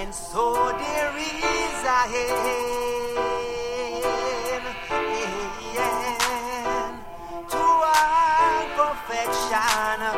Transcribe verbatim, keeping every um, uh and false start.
And so there is a end, end to all perfection.